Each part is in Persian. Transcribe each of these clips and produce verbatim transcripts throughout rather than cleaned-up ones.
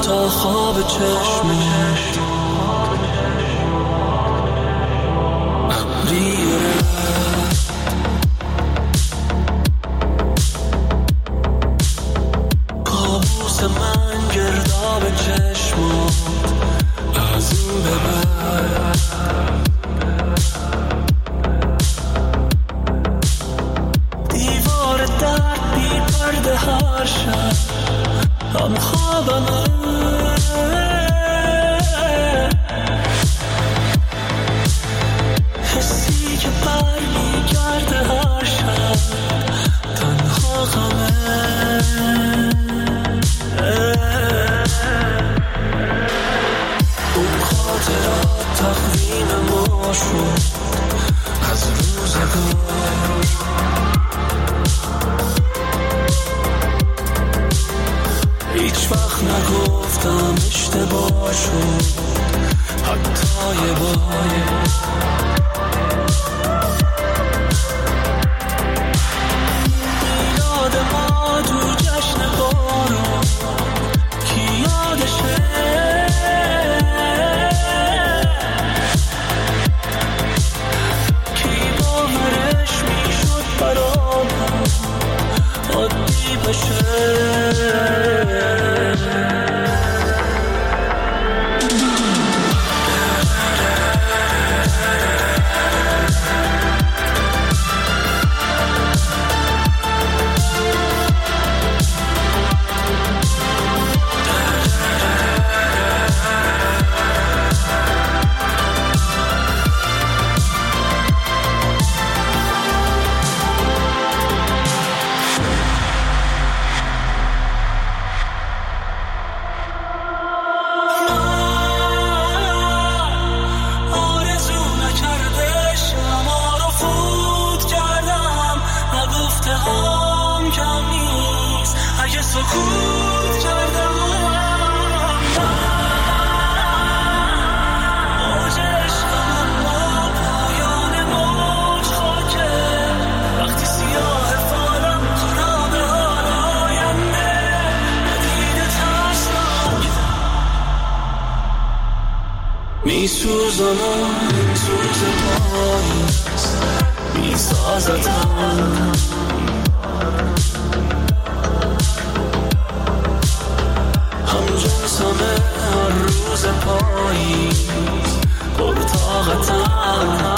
تا خواب چشمش ابری رفت. کابوس من گرداب چشمات از این به بعد دیوار درد بی پرده هر شب هم خوابمه. حسی که بر میگرده هر شب تنها غمه. اون خاطرات تقویم ما شد از روزگار. هیچ وقت نگفتم اشتباه شد حتی یه بار. میلاد ما تو جشن بارون کی یادشه؟ کی باورش میشد برامون عادی بشه؟ میسوزانم سوز پاییز میسازدم. همجنس همه هر روز پاییز پرطاقتم.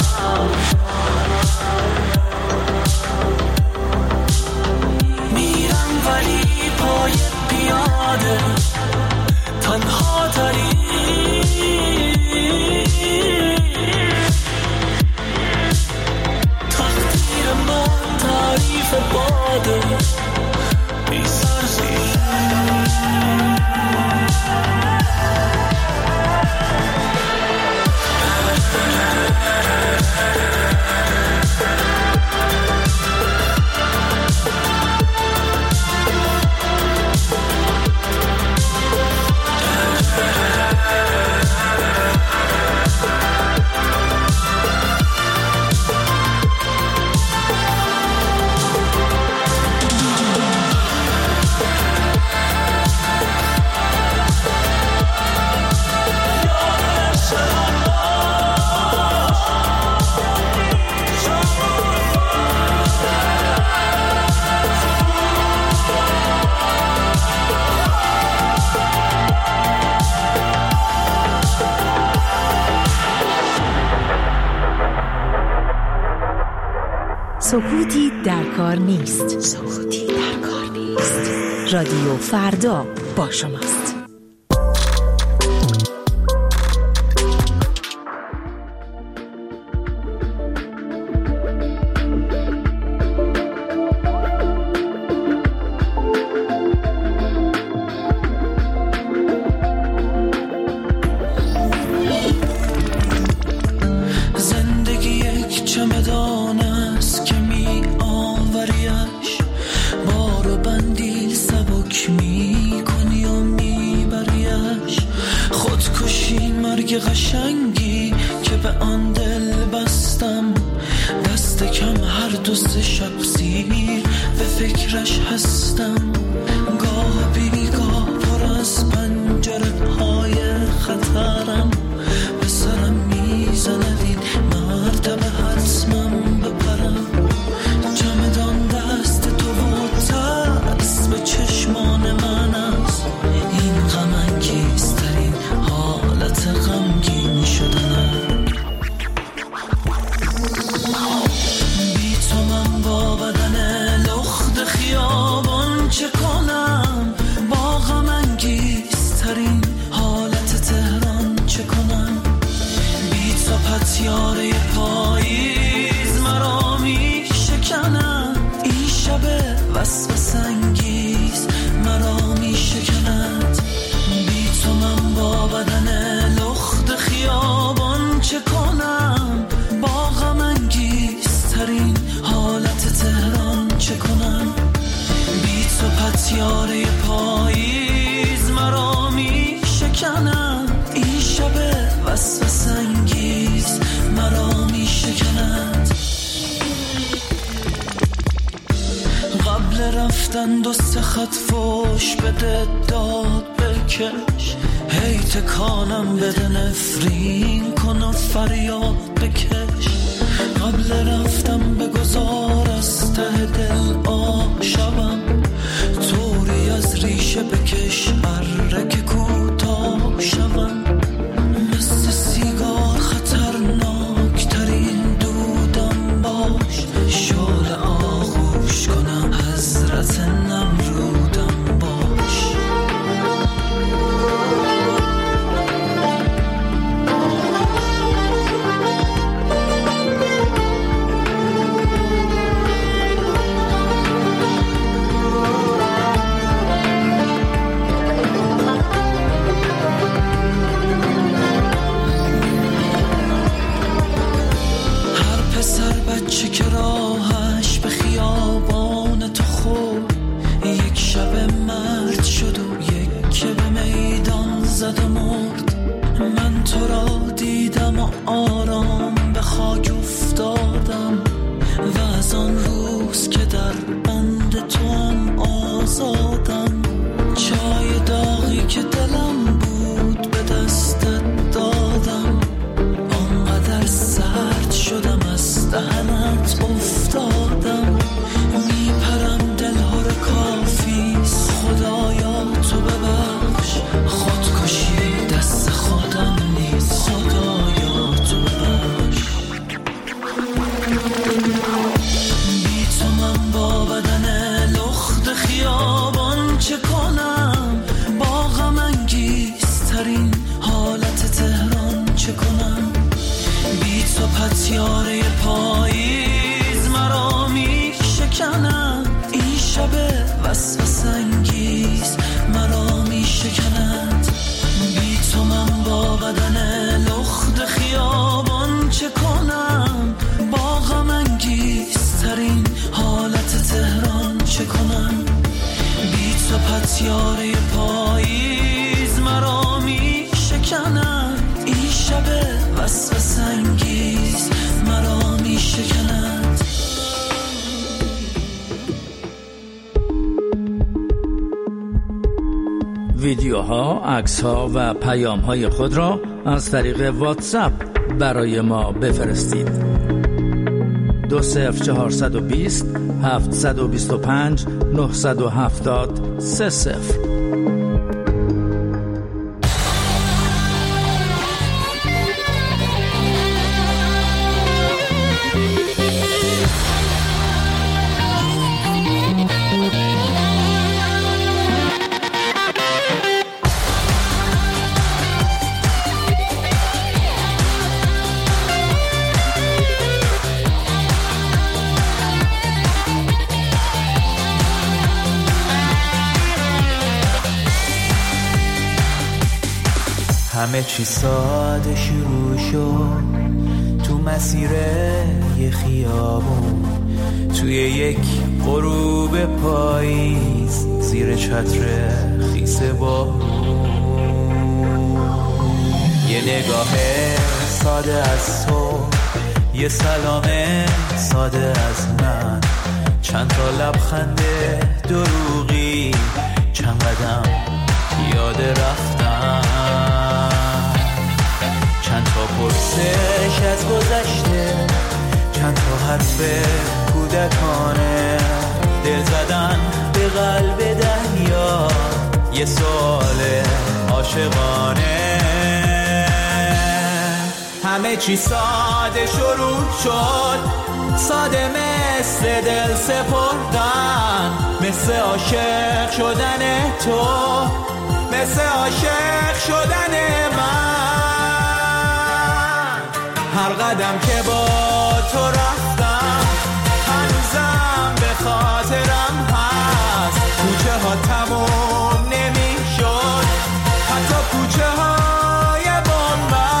میرم ولی پای پیاده تنها تری. تقدیر من تعریف باده بی سرزیر. سکوتی در کار نیست. سکوتی در کار نیست. رادیو فردا با شماست. قشنگی که به آن دل بستم، دست کم هر دو سه شب سیر به فکرش هستم. گاه بیگاه پر از پنج پنجره های خطرم به سرم میزنه این مرتبه حتمم بپرم. چمدان دست تو و ترس به چشمان من است. این غم انگیزترین حالت غمگین شدنم. بی تو من با بدن لخت خیابان چه کنم؟ با غم انگیزترین حالت تهران چه کنم؟ بی تو پتیاره پاییز مرا می شکند. این شب وسوسه انگیز مرا می شکند. بی تو من با بدن لخت خیابان چه کنم؟ با غم انگیزترین حالت تهران چه کنم؟ بی تو پتیاره پاییز مرا می شکند. این شب وسوسه انگیز مرا می شکند. قبل رفتن دو سه خط فوش بده داد بکش. هی تکانم بده نفرین کن و فریاد بکش. قبل رفتم بگذار از ته دل آشبم. طوری از ریشه بکش اره کوتاه شوم. مثل سیگار خطرناک ترین دودم باش. شعله آغوش کنم حضرت نمرودم باش. بچه که راهش به خیابان تو خورد. یک شب مرد شد و یک که به میدان زد و مرد. من تو را دیدم و آرام به خاک افتادم. و از آن روز که در بند تو هم آزادم. چای داغی که دلم بود به دستت دادم. آنقدر سرد شدم از دهنت افتادم. میپرم دلهور کافیست خدایا تو ببخش. خودکشی دست خودم نیست خدایا تو ببخش. بی تو من با بدن لخت خیابان چه کنم؟ با غم انگیزترین حالت تهران چه کنم؟ بی تو پتیاره پاییز مرا می شکند. این شب وسوسه انگیز مرا می شکند. بی تو من با بدن لخت خیابان چه کنم؟ با غم انگیزترین حالت تهران چه کنم؟ بی تو پتیاره پاییز مرا می شکند. این شب وسوسه انگیز مرا می شکند. ویدیوها، عکس‌ها و پیام‌های خود را از طریق واتساپ برای ما بفرستید. دو صفر چهارصد و بیست هفتصد و بیست و پنج نهصد و هفتاد سه صفر. همه چی ساده شروع شد تو مسیر یه خیابون، توی یک غروب پاییز زیر چتر خیس بارون. یه نگاه ساده از تو، یه سلام ساده از من، چند تا لبخند دروغی، چند قدم یاد رفتن. چند تا پرسش از گذشته، چند تا حرف کودکانه، دل زدن به قلب دریا، یه سوال عاشقانه. همه چی ساده شروع شد، ساده مثل دل سپردن، مثل عاشق شدن تو، مثل عاشق شدن من. هر قدم که با تو رفتم هنوزم به خاطرم هست، کوچه ها تموم نمی شد، حتی کوچه های بامبست.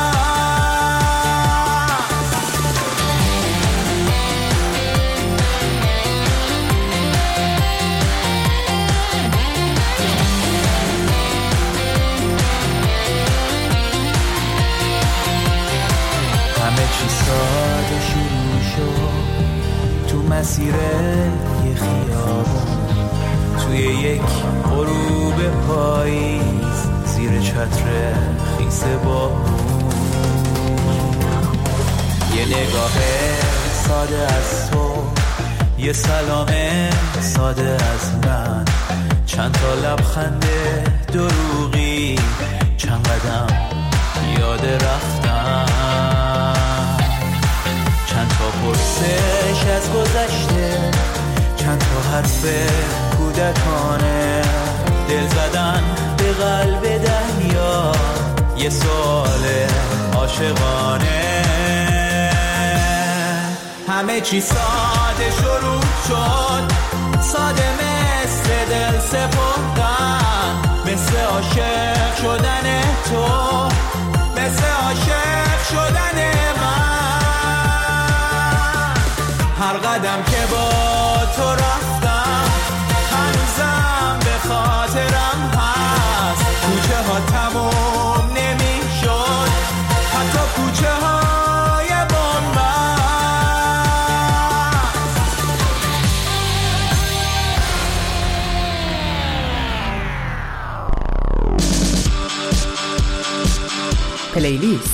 همه چی ساده شروع شد تو مسیر یه خیابون، توی یک غروب پاییز، زیر چتر خیس بارون. یه نگاه ساده از تو، یه سلام ساده از من، چند تا لبخند دروغی، چند قدم یاد رفتن. چند تا پرسش از گذشته، چند تا حرف کودکانه، دل زدن به قلب دریا، یه سوال عاشقانه. همه چی ساده شروع شد، ساده مثل دل سپردن، مثل عاشق شدن تو، مثل عاشق شدن من. هر قدم که با تو رفتم هنوزم به خاطرم هست، کوچه ها تموم نمی شد، حتی کوچه های بامبست. پلیلیست.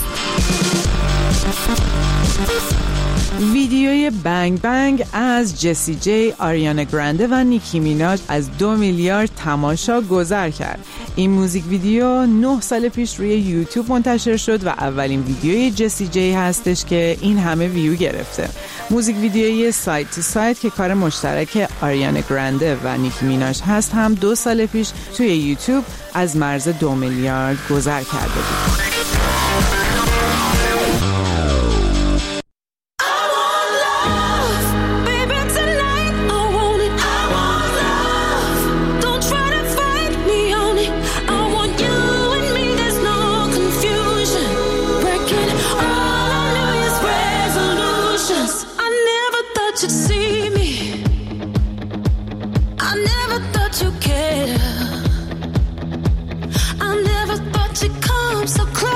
ویدیوی بنگ بنگ از جسی جی، آریانا گرانده و نیکی میناژ از دو میلیارد تماشا گذر کرد. این موزیک ویدیو نه سال پیش روی یوتیوب منتشر شد و اولین ویدیوی جسی جی هستش که این همه ویو گرفته. موزیک ویدیوی ساید تو ساید که کار مشترک آریانا گرانده و نیکی میناژ هست هم دو سال پیش توی یوتیوب از مرز دو میلیارد گذر کرده بود. So close.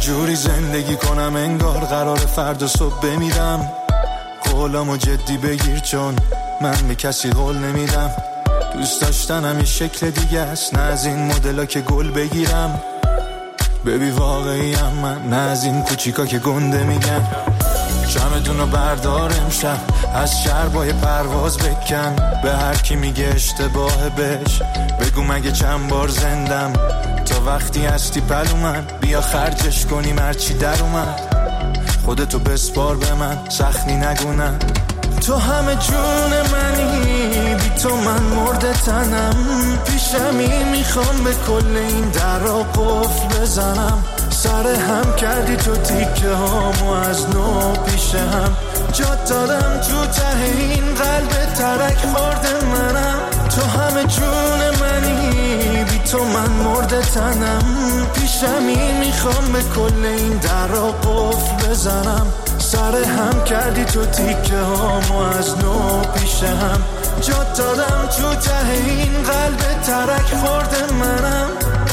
جوری زندگی کنم انگار قرار فردا صبح بمیرم. قولامو جدی بگیر چون من به کسی قول نمیدم. دوست داشتنم یه شکل دیگه است، نه از این مدلا که گل بگیرم. ببی واقعیم من، نه از این کوچیکا که گنده میگن. شمدونو بردار امشب از شربای پرواز بکن. به هر کی میگه اشتباه بهش بگو مگه چند بار زندم. تا وقتی هستی پلو من بیا خرجش کنیم هرچی در اومد. خودتو بسپار به من سخنی نگونم. تو همه جون منی، بی تو من مرده تنم. پیشمی میخوام به کل این درا قفل بزنم. سر هم کردی تو تیکه هامو از نو پیش هم. جات دادم تو ته این قلب ترک خورده منم. تو همه جون منی، بی تو من مرده تنم. پیشمی میخوام به کل این درا قفل بزنم. سر هم کردی تو تیکه هامو از نو پیش هم. جات دادم تو ته این قلب ترک خورده منم.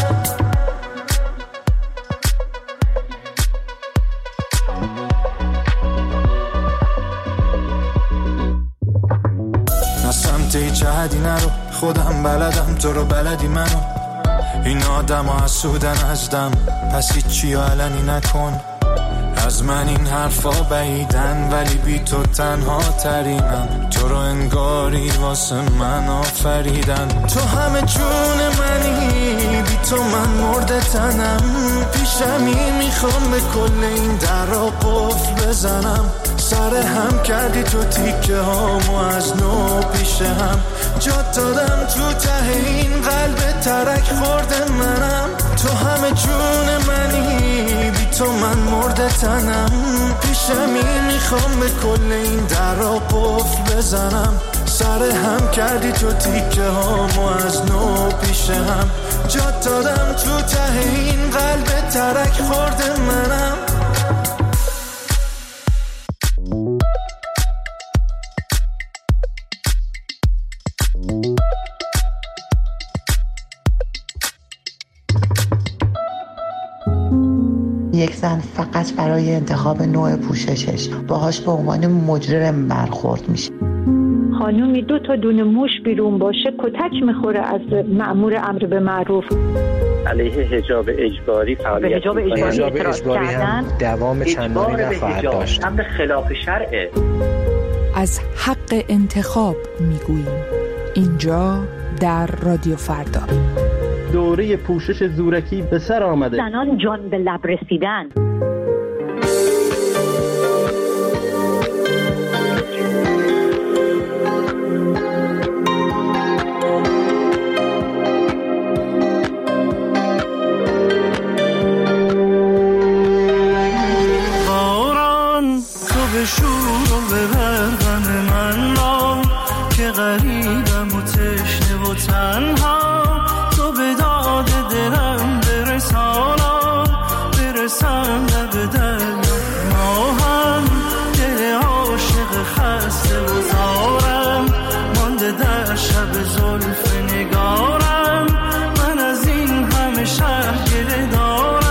نه سمت هیچ حدی نرو، خودم بلدم تو رو بلدی منو. این آدم ها حسودن ازدم، پس هیچی علنی نکن. از من این حرفا بعیدن ولی بی تو تنها ترینم. تو رو انگاری واسه من آفریدن. تو همه جون منی، بی تو من مرده تنم. پیشمی میخوام به کل این درا قفل بزنم. سر هم کردی تو تیکه هامو از نو پیش هم. جات دادم تو ته این قلب ترک خورده منم. تو همه جون منی، بی تو من مرده تنم. پیشمی میخوام به کل این درا قفل بزنم. سر هم کردی تو تیکه هامو از نو پیش هم. جات دادم تو ته این قلب ترک خورده منم. یک زن فقط برای انتخاب نوع پوششش باهاش به عنوان مجرم برخورد میشه. خانومی دو تا دونه موش بیرون باشه کتک میخوره از مأمور امر به معروف. علیه حجاب اجباری فعالیت به حجاب اجباری, اجباری هم دوام چندانی نخواهد داشت. امر خلاف شرعه. از حق انتخاب میگوییم اینجا در رادیو فردا. دوره پوشش زورکی به سر آمده. زنان جان به لب رسیدن. باران تو به شور و به برغم من را که غریبم و تشنه و تنها. تو به داد دلم برسانا برسم لب دریا. ما هم دل عاشق خسته و زارم مانده در شب زلف نگارم. من از این همه شهر گله دارم.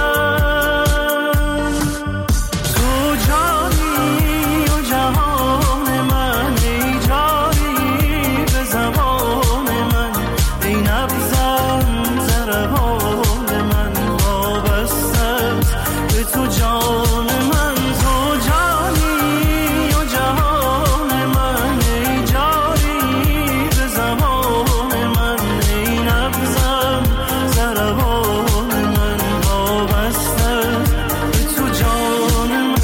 تو جانی و جهان من ای جاری به زبان من. ای نبزم زربان من وابسته به تو جان من. تو جانی و جهان من ای جاری به زبان من. ای نبزم زربان من وابسته به تو جان من.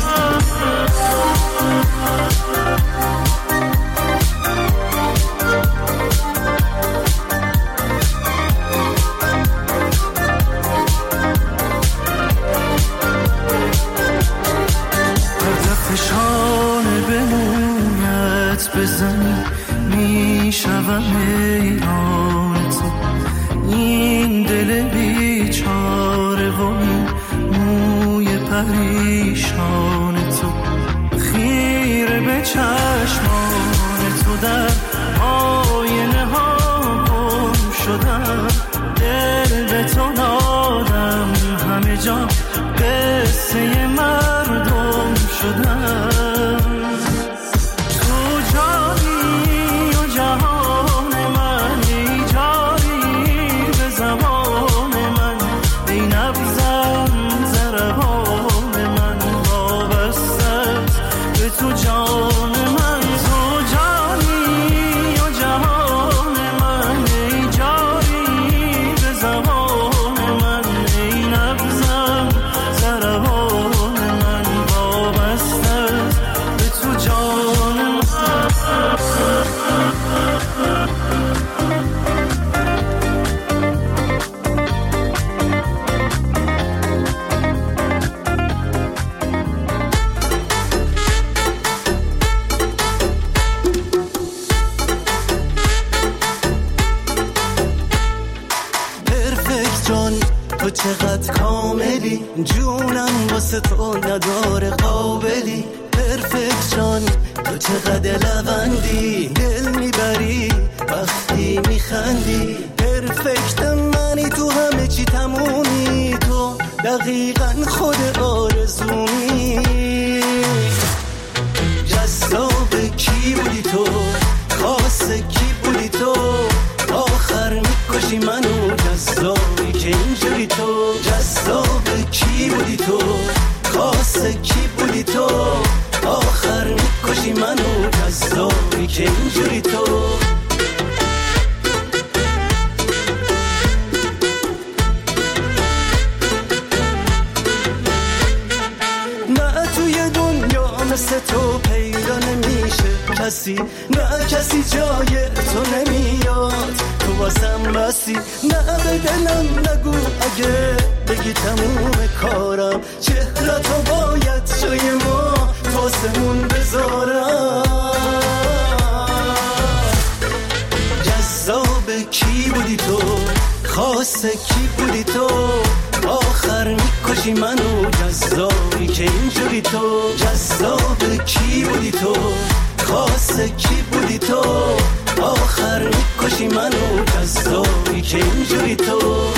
شانه به مویت بزنی میشوم حیران تو. این دل بیچاره و این موی پریشان تو. خیره به چشمان تو در آینه ها گم شدم. دل به تو دادم همه جا قصه قصه مردم شدم. تو جانی و جهان من، ای جاری به زبان من، ای نبضم ضربان من وابسته است به تو جان من. تو جانی و جهان من، ای جاری به زبان من، ای نبضم ضربان من وابسته است به تو جان من. پرفکت جان تو چقدر کاملی، جونم واسه تو نداره قابلی. پرفکت جان تو چقدر لوندی، دل میبری وقتی میخندی. پرفکت منی، تو همه چی تمومی، تو دقیقا خود آرزومی. جذاب کی بودی تو، خاص کی بودی تو، آخر میکشی منو جذابی که اینجوری تو. جذاب کی بودی تو، خاص کی بودی تو، آخر میکشی منو جذابی که اینجوری تو. نه توی دنیا مثل تو پیدا نمیشه کسی، نه کسی جای تو نمیاد، تو واسم بسی. نه به دلم نگو اگه بگی تموم کارم، چهره تو باید جای ما تاسمون بذارم. جذاب کی بودی تو، خاص کی بودی تو، آخر میکشی منو جذابی که اینجوری تو. جذاب کی بودی تو، خاص کی بودی تو، آخر میکشی منو جذابی که اینجوری تو.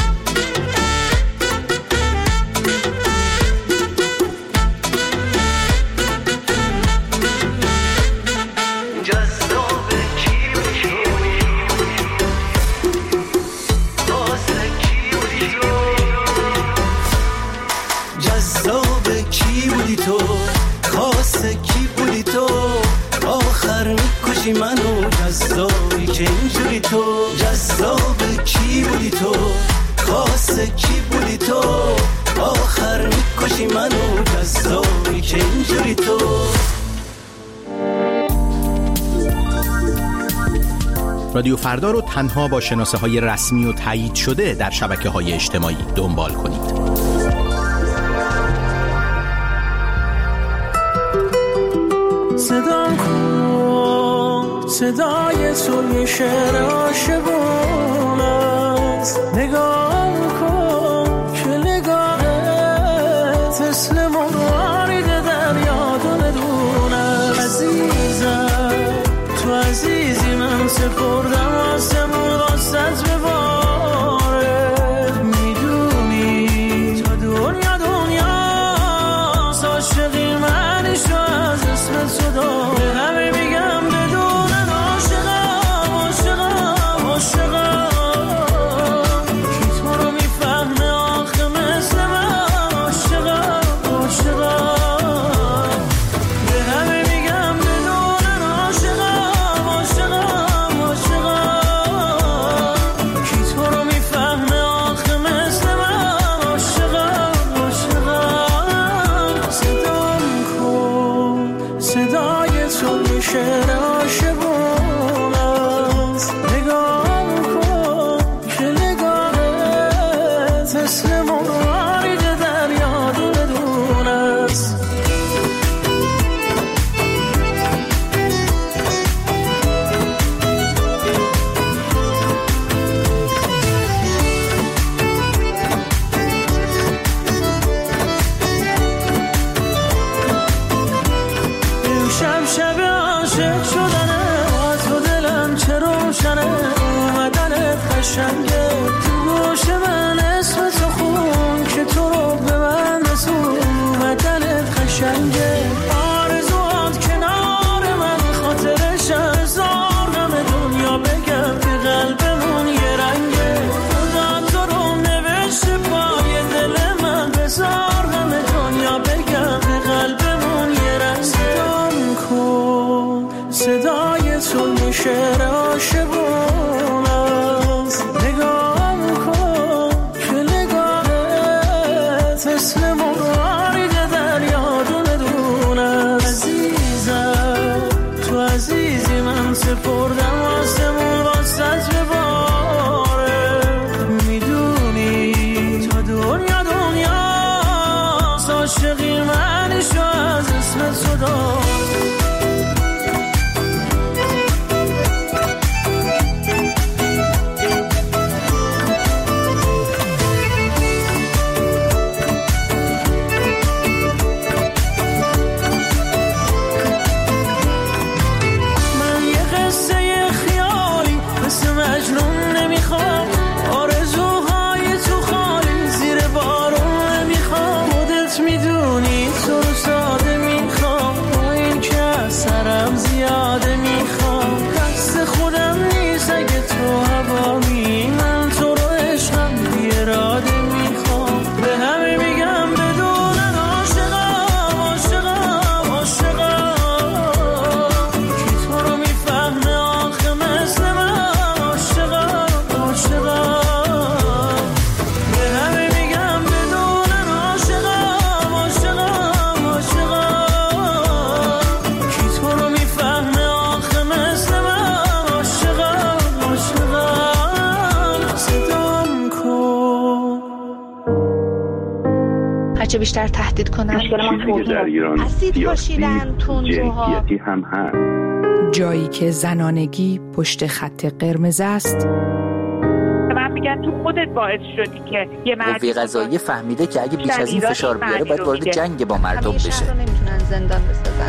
جذاب کی بودی تو، خاص کی بودی تو، آخر میکشی منو جذابی که اینجوری تو. جذاب کی بودی تو، خاص کی بودی تو، آخر میکشی منو جذابی که اینجوری تو. رادیو فردا رو تنها با شناسه های رسمی و تایید شده در شبکه های اجتماعی دنبال کنید. صدا کن صدای تو یه شعر عاشقون است، نگاه کن که نگاهت مثل مرارید دریا دونه دونه. عزیزم تو عزیزی، من سپردم آسمون واسط بباره. میدونی تا دنیا دنیا عاشقی منی، شو از اسم تو دار همه میگم بدونن عاشقم عاشقم عاشقم. کی تو رو میفهمه آخه مثل من، عاشقم عاشقم. به همه میگم بدونن عاشقم عاشقم عاشقم. کی تو رو میفهمه آخه مثل من، عاشقم عاشقم. صدا کن صدای تو یه شعر عاشقون است، نگاه کن که نگاهت مثل مرارید دریا دونه دونه است. امشب شب عاشق شدنه، از تو دلم چه روشنه، اومدنت قشنگه تو گوش من، اسم تو خون که تو رو به من رسون. شعر عاشقون است. نگاه کن که نگاهت مثل مرغ دریا دونه دونه. عزیزم تو عزیزی من سپردم آسمون واسط بباره. میدونی تا دنیا دنیا عاشقی منشو از اسم تو دار. هرچه بیشتر تهدید کنن چیزی که در ایران سیاسی جنسیتی هم هست. جایی که زنانگی پشت خط قرمز است. من میگم تو خودت باعث شدی که یه مرد قوه قضاییه فهمیده که اگه بیش از این فشار بیاره باید وارد جنگ با مردم بشه. همیشه رو نمیتونن زندان بسازن.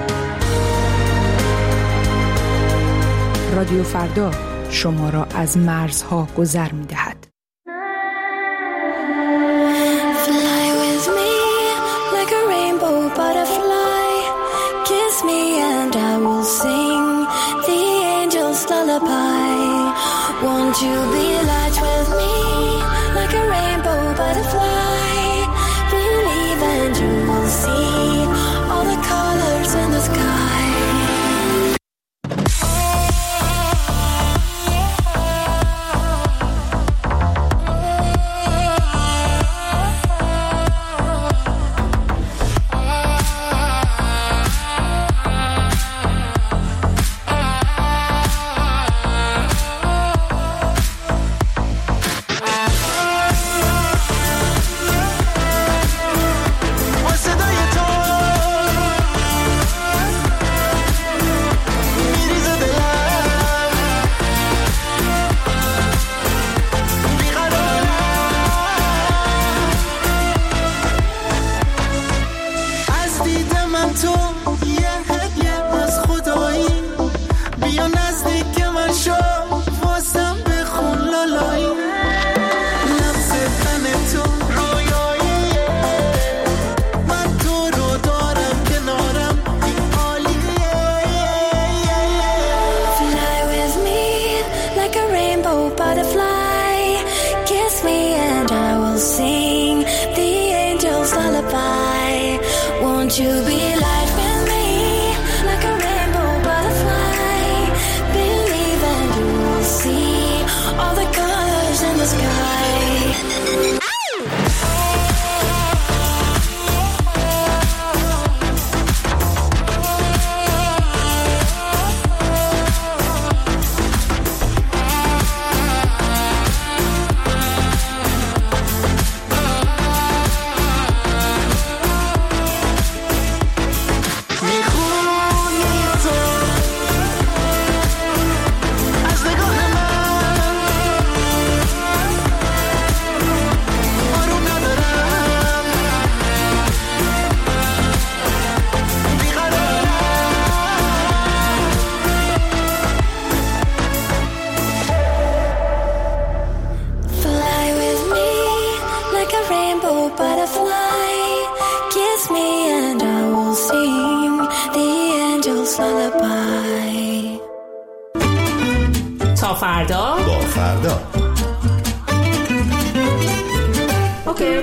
رادیو فردا شما را از مرزها گذر میدهد. Won't you be light with me like a rainbow butterfly? Believe and you will see all the colors in the sky. Won't you be light with me like a rainbow butterfly? Believe and you will see all the colors in the sky. تا فردا با فردا اوکی.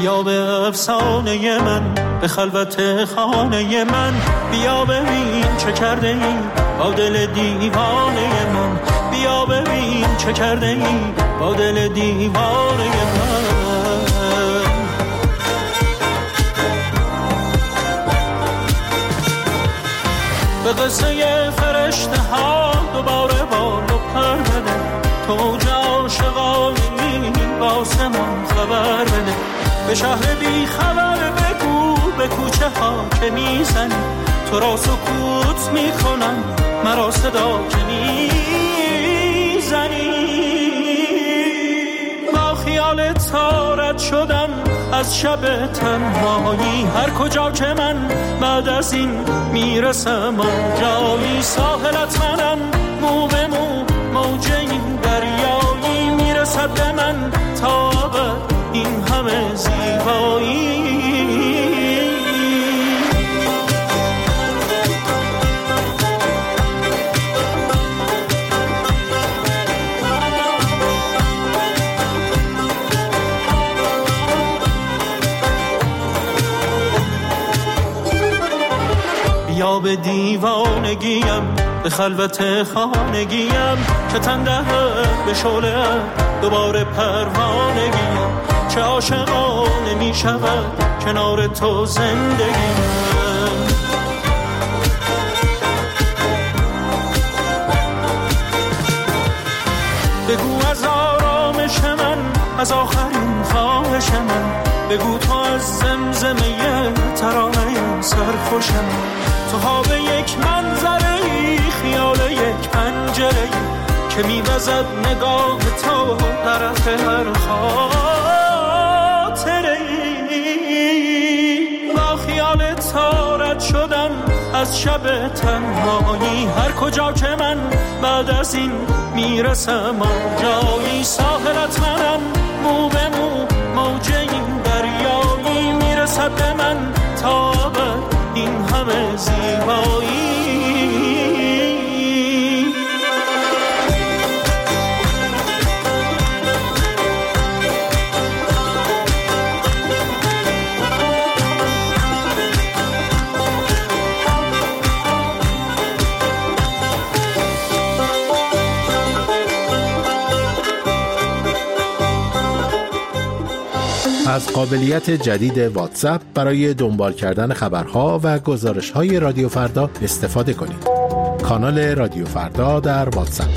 بیا به افسانه من، به خلوت خانه من، بیا ببین چه کرده ای با دل دیوانه من، بیا ببین چه کرده ای با دل دیوانه من. به قصه فرشته ها دوباره بال و پر بده، تو اوج عاشقانی با آسمان خبر بده، به شهر بی خبر بگو به کوچه ها که میزنی، تو را سکوت میکنم مرا صدا که میزنی. با خیال تارت شدم از شب تنهایی، هر کجا که من بعد از این میرسم آنجایی، ساحلت منم مو به مو موج این دریایی، میرسد به من تا ابد این همه زیبایی. یا به دیوانگیم، به خلوت خانگیم، که تن دهد به شعله دوباره پروانگیم، چه عاشقانه می شود کنار تو زندگیم. بگو از آرامش من، از آخرین خواهش من، بگو تو از زمزمه ترانه سرخوشم، تو خواب یک منظره ای، خیال یک پنجره ای که میوزد نگاه تو در هر خاطره ای. با خیال تارت شدم از شب تنهایی، هر کجا که من بعد از این میرسم آنجایی، ساحلت منم مو به مو موج این دریایی، میرسد به من تا ابد این همه زیبایی. از قابلیت جدید واتساپ برای دنبال کردن خبرها و گزارش‌های رادیو فردا استفاده کنید. کانال رادیو فردا در واتساپ.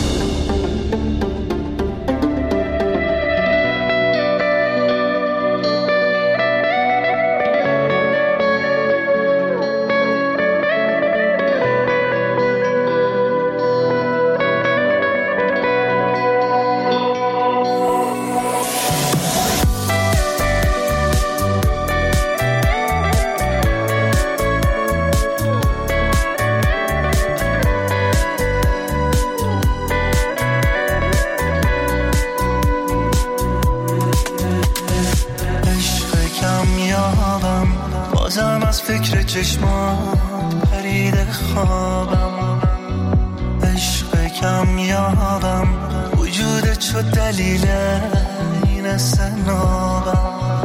چشمات پریده خوابم، عشق کم یابم، وجودت شد دلیل این استنابم.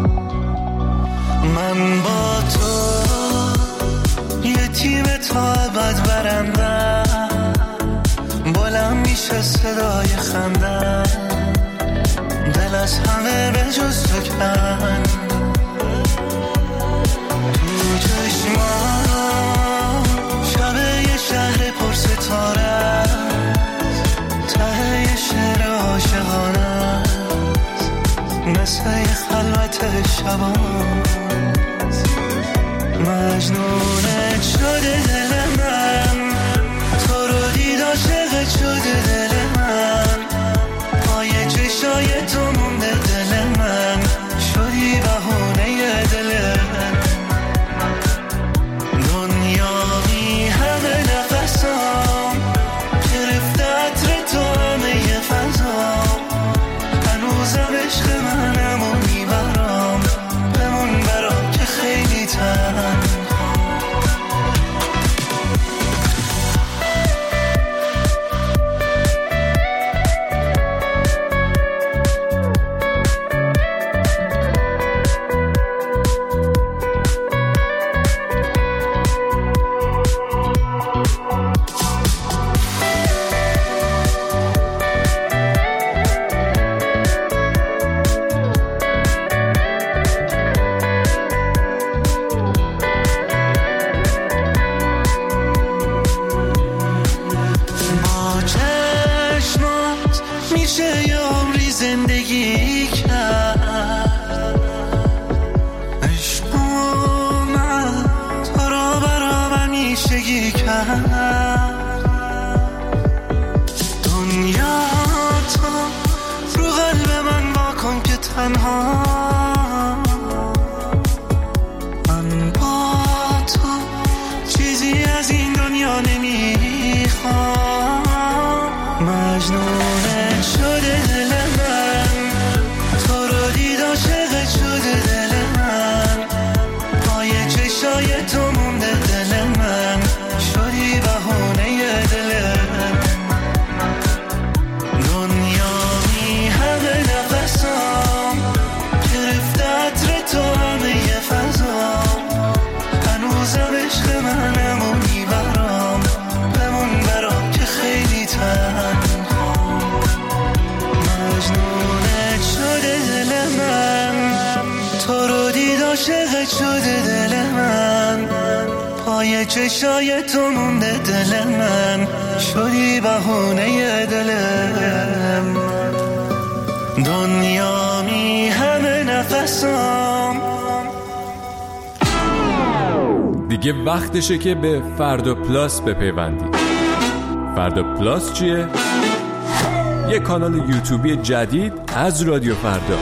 من با تو یه تیم تا ابد برندم، بلند میشه صدای خندم، دل از همه به جز تو کن. شب یه شهر پر ستاره است، ته یه شعر عاشقانه است، مثل یه خلوت شباست، مجنونت شده دل من، تو رو دید عاشقت شده دل من، پای چشای تو مونده دل من، شدی بهونه دل من. تنها من با تو چیزی از این دنیا نمیخوام مجنون شده دل من تو رو دید عاشق شده دل من پای چشای تو مونده دل من شدی بهونه دل من دنیا می همه نفسام گرفته عطر تو همه فضا هنوزم عشق منم و میبرام بمون برام که خیلی تنها مجنونت شده دل من تو رو دید عاشقت شده دل من پای چشای تو مونده دل من شدی بهونه دلم دنیا می همه نفسام دیگه وقتشه که به فردا پلاس بپیوندید. فردا پلاس چیه؟ یه کانال یوتیوبی جدید از رادیو فردا.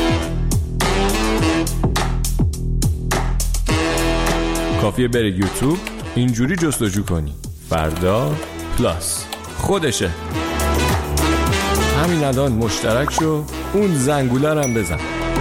کافیه بری یوتیوب اینجوری جستجو کنی فردا پلاس خودشه. همین الان مشترک شو اون زنگوله رو هم بزن.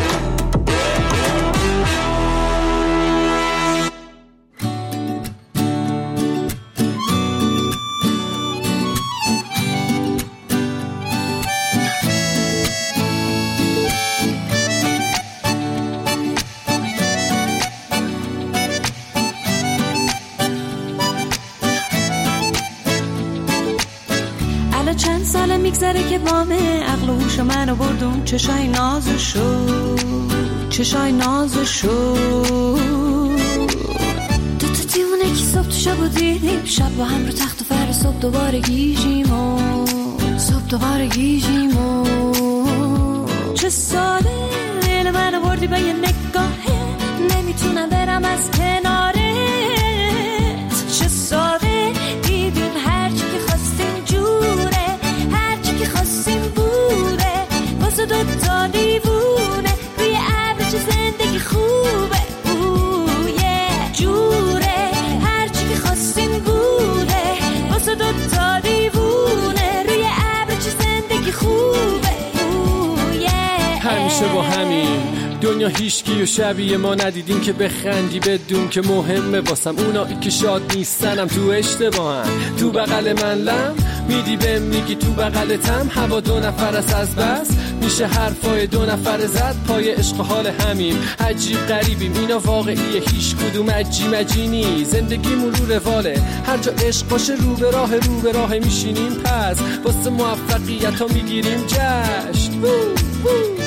چند ساله میگذره که بامه عقل و هوش منو بردون چشای نازشو چشای نازشو دو تا دیوونه که صبح تو شب و دیدیم شب با هم رو تخت و فر صبح دوباره گیجیم و صبح دوباره گیجیم و چه ساله دل منو بردی به یه نگاهه نمیتونم برم از کنارت چه ساله دیدیم هرچی که خواستیم جوره خواستیم بوده واسه دو تا دیوونه روی ابر چه زندگی خوبه اوه جوره هرچی که خواستیم بوده واسه دو تا دیوونه روی ابر چه زندگی خوبه اوه همیشه با همین دنیا هیچکی و شبیه ما ندیدیم که بخندی بدون که مهمه واسم اونایی که شاد نیستنم تو اشتباهن تو بغل من لم میدی بهم میگی تو بغلتم هوا دو نفر است از بس میشه حرفای دو نفر زد پای عشق حال همیم عجیب غریبیم اینا واقعیه هیچ کدوم عجی مجینی زندگیمون رو رواله هر جا عشق باشه رو به راه رو به راه میشینیم پس واسه موفقیت ها میگیریم جشن وو وو.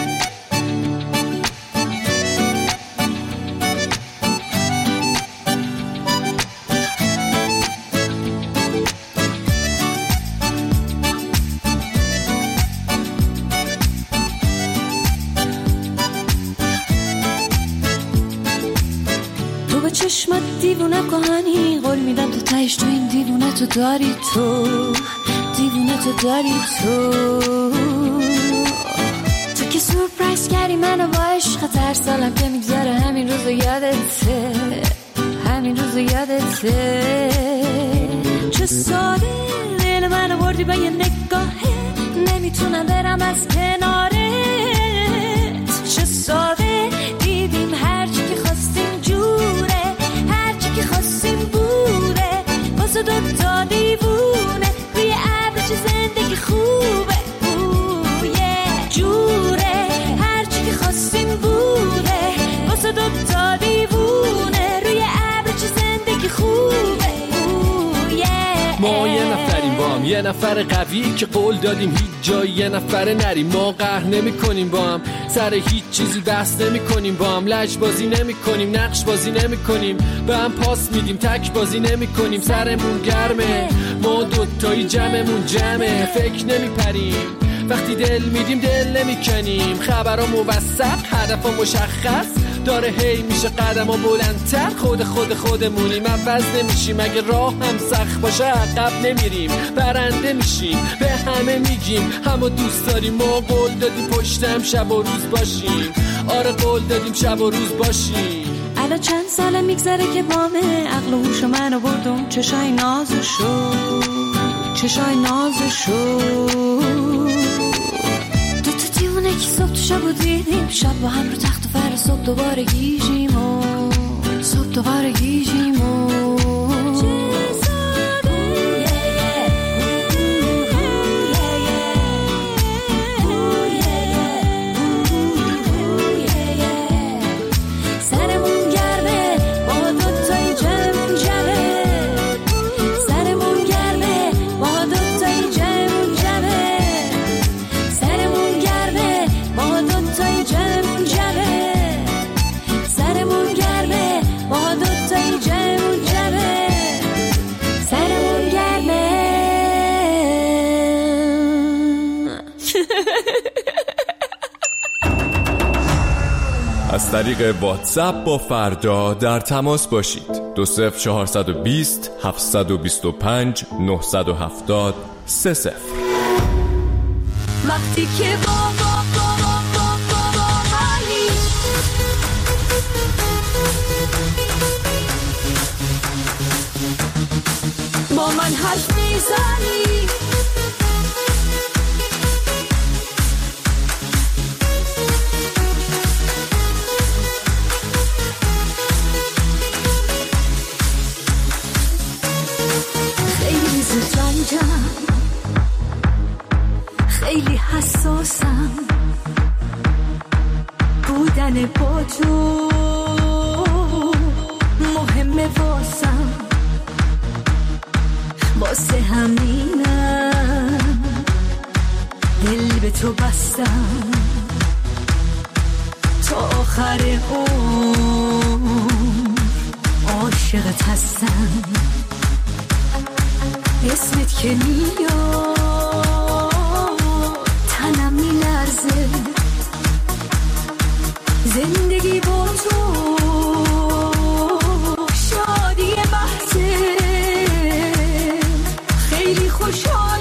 چشمت دیوونه کهانی قول میدم تو تهش تو این دیوونه تو داری تو دیوونه تو داری تو تو که سورپرایز کردی منو با عشق هر سالم که میگذره همین روزو یادته همین روزو یادته چه ساله دل منو بردی با یه نگاهه نمیتونم برم از کنارت چه ساله دیدیم هرچی که خواستیم جوره که خواستیم بوده واسه دو تا دیوونه روی ابر چه زندگی خوبه اوه جوره هرچی که خواستیم بوده واسه دو تا دیوونه روی ابر چه زندگی خوبه اوه ما یه نفریم با هم یه نفر قوی که قول دادیم هیچ جایی یه نفر نریم ما قهر نمی کنیم با هم سر هیچ چیزی بحث نمی کنیم با هم لج بازی نمی کنیم نقش بازی نمی کنیم به هم پاس میدیم تک بازی نمی کنیم سرمون گرمه ما دوتایی جمعمون جمعه فکر نمی پریم وقتی دل میدیم دل نمی کنیم خبرها موثق هدفها مشخص داره هی میشه قدم و بلندتر، خود خود خودمونیم، عوض نمیشیم، اگه راه هم سخت باشه عقب نمیریم، برنده میشیم، به همه میگیم همو دوست داریم، ما قول دادیم پشتم شب و روز باشیم، آره قول دادیم شب و روز باشیم. الان چند ساله میگذره که بامه عقل و هوش منو بردم، چشای نازشو چشای نازشو دو تا دیونه که صبح تو شب و دیدیم، شب با هم رو تخت و فر، صبح دوباره گیجیم و صبح دوباره گیجیم و از طریق واتساپ با فردا در تماس باشید. دو صفر چهارصد و بیست هفتصد و بیست و پنج نهصد و هفتاد سه صفر. وقتی که با با با با با با منی، با من حرف میزنی، خیلی حساسم، بودن با تو مهمه واسم، واسه همینم دل به تو بستم، تا آخر عمر عاشقت هستم، اسمت که میاد تنم میلرزه، زندگی با تو شادی بحثه، خیلی خوشحالم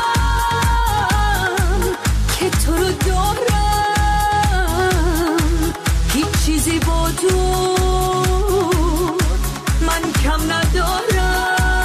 که تو رو دارم، هیچ چیزی با تو من کم ندارم.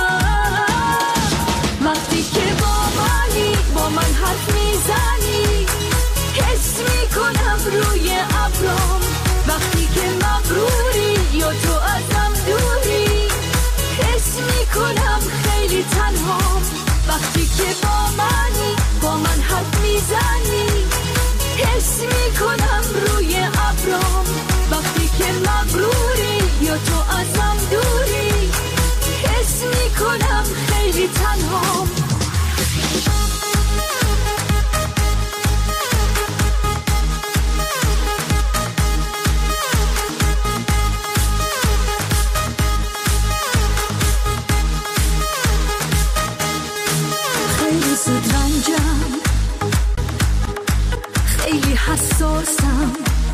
وقتی که با منی، با من حرف میزنی، حس میکنم روی ابرام، وقتی که مغروری یا تو ازم دوری، حس میکنم خیلی تنهام. وقتی که با منی، با من حرف میزنی، حس میکنم روی ابرام، وقتی که مغروری یا تو ازم دوری، حس میکنم خیلی تنهام. خیلی زود رنجم، خیلی حساسم،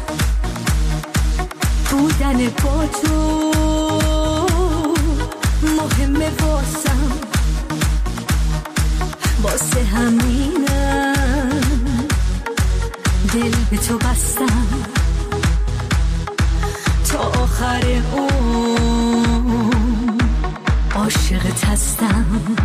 بودن با تو مهمه واسم، واسه همینم دل به تو بستم، تا آخر عمر عاشقت هستم.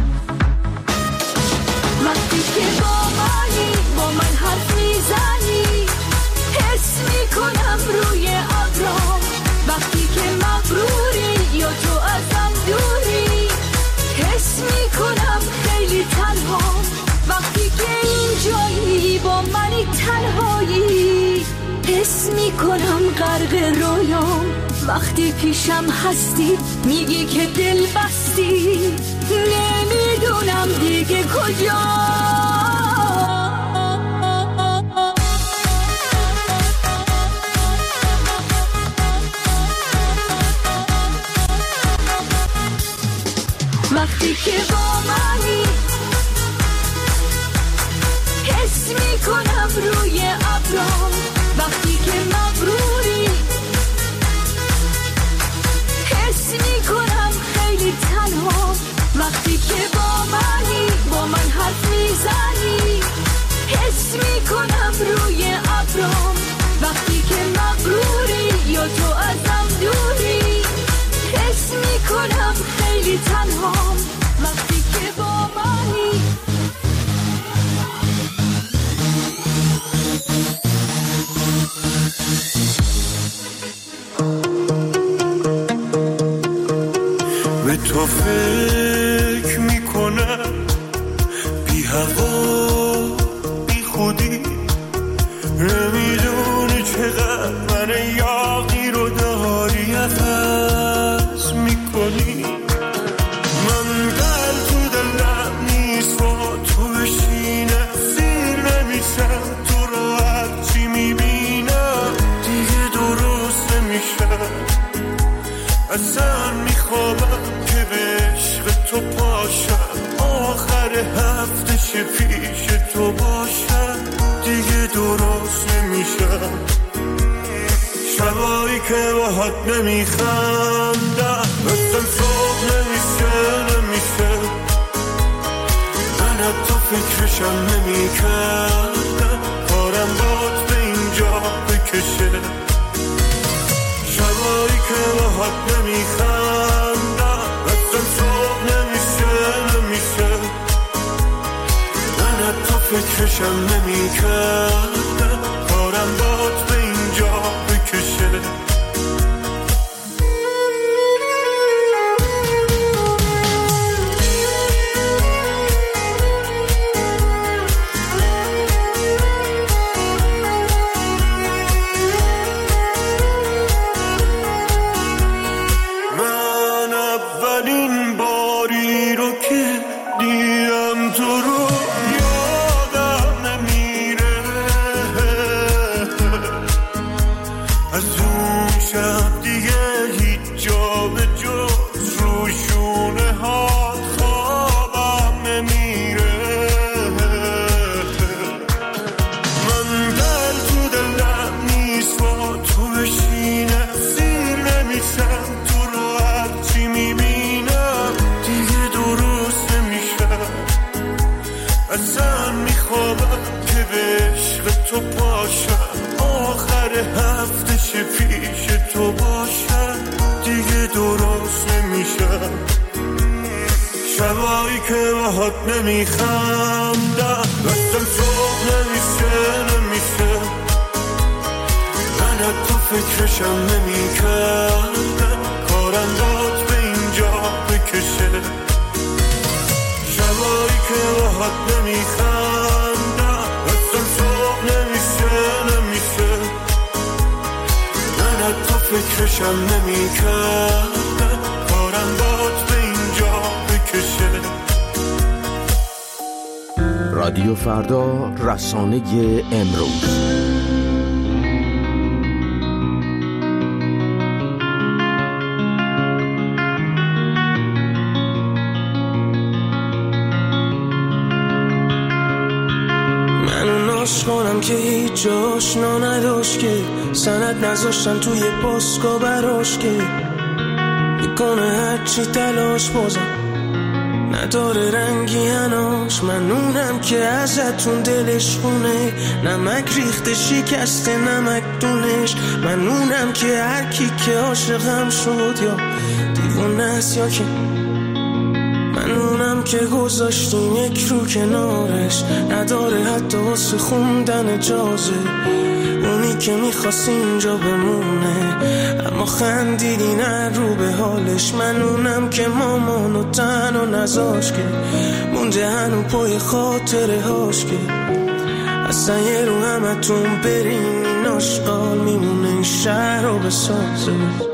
وقتی که با منی، با من حرف میزنی، حس میکنم روی ابرام، وقتی که مغروری یا تو ازم دوری، حس میکنم خیلی تنهام. وقتی که اینجایی با منی تنهایی، حس میکنم غرق رویام، وقتی پیشم هستی میگی که دل بستی، نمیدونم دیگه کجا. وقتی که با منی، حس میکنم روی ابرام، وقتی که مغروری تو فکر میکنم بی هوا بی خودی، نمیدونی چقدر من یاقی رو داری عوض میکنی. من دل تو دلم نیست با تو بشینم، سیر نمیشم تو رو هرچی میبینم دیگه درست نمیشم. اصلا میخوابم که به عشق تو پاشم، آخر هفته شه پیش تو باشم دیگه درست نمیشم. شبایی که باهات نمیخندم مثل صبح نمیشه نمیشه، من حتی فکرشم نمیکردم کارم باد به اینجا بکشه. شبایی که باهات نمیخندم مثل صبح نمیشه نمیشه، من حتی فکرشم نمیکردم کارم باد به اینجا بکشه. من اولین باری رو که دیدم تو رو یادم نمیره، از اون شب دیگه هیچ جا به جز روشونه هات خوابم نمیره. من دل تو دلم نیست با تو بشینم، سیر نمیشم تو رو هرچی میبینم دیگه درست نمیشم. اصلا میخوابم که به عشق تو پاشم، آخر هفته شه پیش تو باشم دیگه درست نمیشم. شبایی که باهات نمیخندم مثل صبح نمیشه نمیشه، من حتی فکرشم نمیکردم کارم داد به اینجا بکشه. شبایی که باهات نمیخندم مثل صبح نمیشه نمیشه، من حتی فکرشم نمیکردم کارم داد به اینجا بکشه. رادیو فردا، رسانه امروز. کنم که هیچ جاش نداشت، که سند نذاشتن توی پاسکا براش، که میکنه هرچی تلاش بازم نداره رنگی هناش. منونم که ازتون دلش خونه، نمک ریخته شکسته نمک دونش. منونم که هر کی که عاشقم شد یا دیوونه است یا که، منونم که گذاشتیم یک رو کنارش، نداره حتی واسه خوندن اجازه. اونی که میخواست اینجا بمونه اما خندیدی نه رو به حالش. منونم که مامانو تنها نذاش، که مونده هنو پای خاطره هاش، که اصلا یه رو همتون برین این آشغال میمونه این شهر رو بسازه.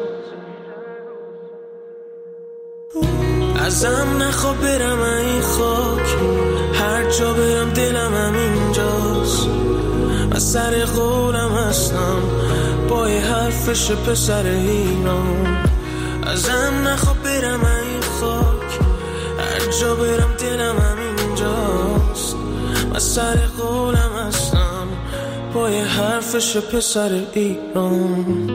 ازم نخواه برم این خاک، هر جا برم دلم هم اینجاست. من سر قولم هستم پای حرفش پسر ایران. ازم نخواه برم این خاک، هر جا برم دلم هم اینجاست. من سر قولم هستم پای حرفش پسر ایران.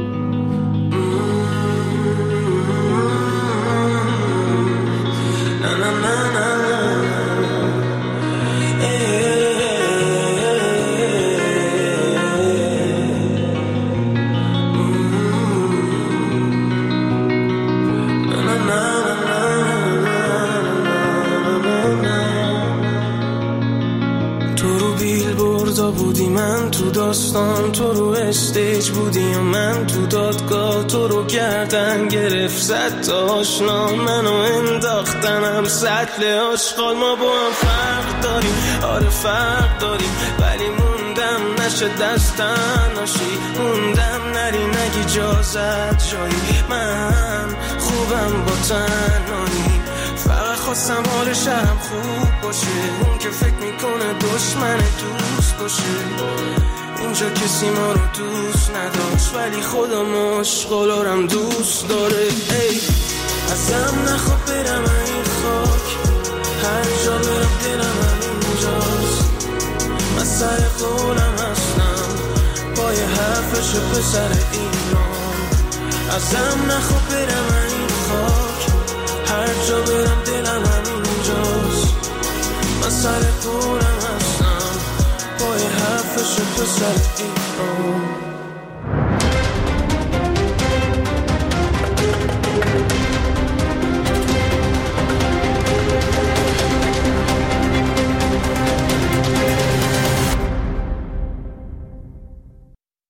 داستان تو رو استیج بودی و من تو دادگاه تو رو گردن گرفت زد تا آشنا منو انداختنم سطل آشغال. ما با هم فرق داریم، آره فرق داریم، ولی موندم نشه دستن ناشی، موندم نری نگی جازت جایی، من خوبم با تنهایی، فقط خواستم حال شهرم خوب باشه، اون که فکر میکنه دشمن دوست باشه. اینجا کسی ما رو دوست نداشت ولی خدا مشغولارم دوست داره. ای ازم نخواب برم این خاک، هر جا برم دلم همینجاست، من سر قولم هستم پای حرفش پسر ایران. ازم نخواب برم این خاک، هر جا برم دلم همینجاست، من سر قولم هستم پای حرفش پسر ایران.